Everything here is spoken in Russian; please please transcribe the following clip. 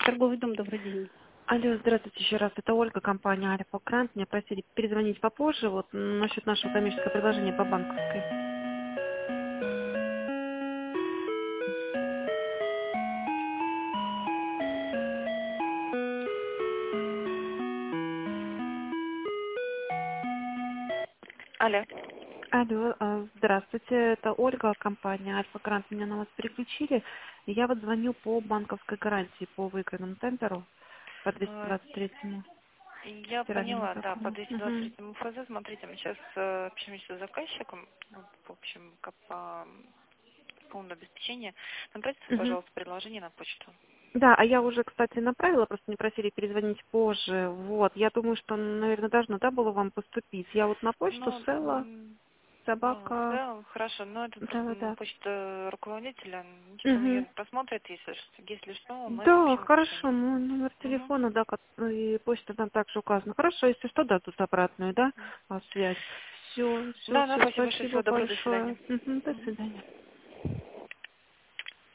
Торговый дом, добрый день. Алло, здравствуйте еще раз. Это Ольга, компания Альфа Грант. Меня просили перезвонить попозже вот насчет нашего коммерческого предложения по банковской. Алло. Алло, здравствуйте. Это Ольга, компания Альфа Грант. Меня на вас переключили. Я вот звоню по банковской гарантии по выигранному тендеру по Э, 223-му Я федеральному поняла, да, по закону. 223 ФЗ. Смотрите, мы сейчас общаемся с заказчиком, ну, в общем, как по полному обеспечению. Направьте, Мгм. пожалуйста, предложение на почту. Да, а я уже, кстати, направила, просто не просили перезвонить позже. Вот, я думаю, что, наверное, должно, да, было вам поступить. Я вот на почту Ну, Села, ну, в собака, целом, хорошо, но это просто да-да-да. почта руководителя. Ничего, он ее Угу. просмотрит, если что, мы Да, сообщим хорошо, окончание. мой номер Угу. телефона, да, и почта там также указана. Хорошо, если что, да, тут обратную, да, связь. Все, все, Да, да, все, спасибо большое, спасибо всего доброго, до большое. свидания. Мгм, до Мгм. свидания.